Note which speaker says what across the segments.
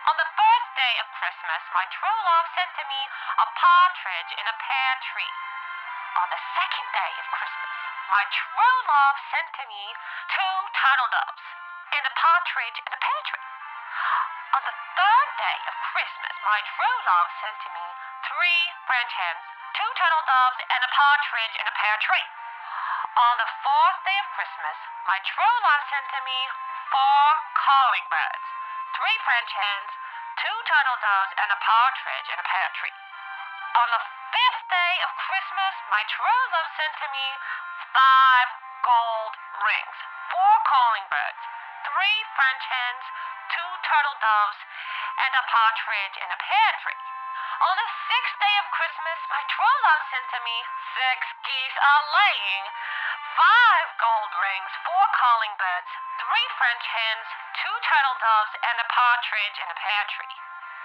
Speaker 1: On the first day of Christmas, my true love sent to me a partridge in a pear tree. On the second day of Christmas, my true love sent to me two turtle doves and a partridge in a pear tree. On the third day of Christmas, my true love sent to me three French hens, two turtle doves, and a partridge in a pear tree. On the fourth day of Christmas, my true love sent to me four calling birds, three French hens, two turtle doves, and a partridge in a pear tree. On the fifth day of Christmas, my true love sent to me five gold rings, four calling birds, three French hens, two turtle doves, and a partridge in a pear tree. On the sixth day of Christmas, my true love sent to me six geese a-laying, five gold rings, four calling birds, three French hens, two turtle doves, and a partridge in a pear tree.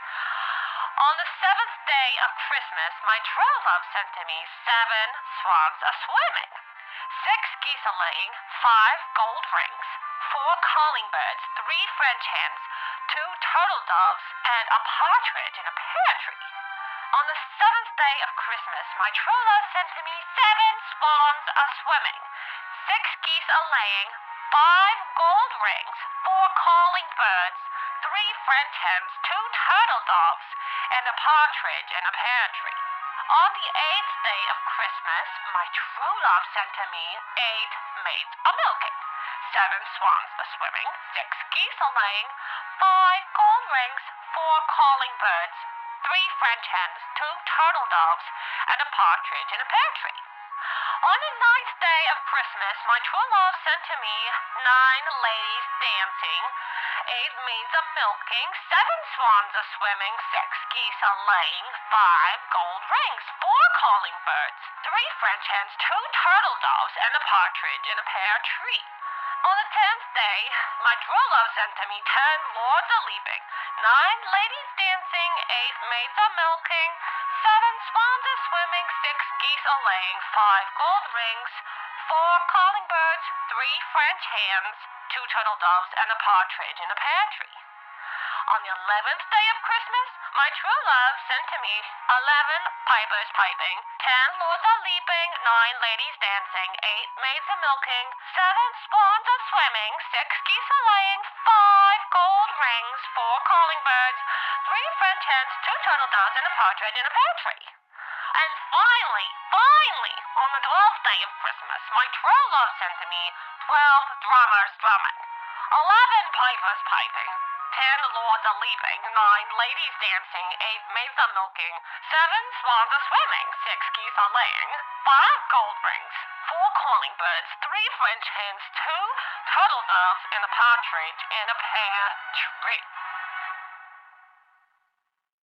Speaker 1: On the seventh day of Christmas, my true love sent to me seven swans a-swimming, six geese a-laying, five gold rings, four calling birds, three French hens, two turtle doves, and a partridge in a pear tree. On the seventh day of Christmas, my true love sent to me seven swans a-swimming, six geese a-laying, five gold rings, four calling birds, three French hens, two turtle doves, and a partridge in a pear tree. On the eighth day of Christmas, my true love sent to me eight maids a-milking, seven swans a-swimming, six geese a-laying, five gold rings, four calling birds, three French hens, two turtle doves, and a partridge in a pear tree. On the ninth day of Christmas, my true love sent to me nine ladies dancing, eight maids a-milking, seven swans a-swimming, six geese a-laying, five gold rings, four calling birds, three French hens, two turtle doves, and a partridge in a pear tree. On the 10th day, my true love sent to me 10 lords a-leaping, 9 ladies dancing, 8 maids a-milking, 7 swans a-swimming, 6 geese a-laying, 5 gold rings, 4 calling birds, 3 French hens, 2 turtle doves, and a partridge in a pear tree. On the 11th day of Christmas, my true love sent to me 11 pipers piping, 10 lords a-leaping, 9 ladies dancing, 8 maids a-milking, 7 swans a-swimming, 6 geese a-laying, 5 gold rings, 4 calling birds, 3 French hens, 2 turtle doves, and a partridge in a pear tree. And finally, on the 12th day of Christmas, my true love sent to me 12 drummers drumming, 11 pipers piping, 10 lords a-leaping, 9 ladies dancing, 8 maids a-milking, 7 swans a-swimming, 6 geese a-laying, 5 gold rings, 4 calling birds, 3 French hens, 2 turtle doves, and a partridge in a pear tree.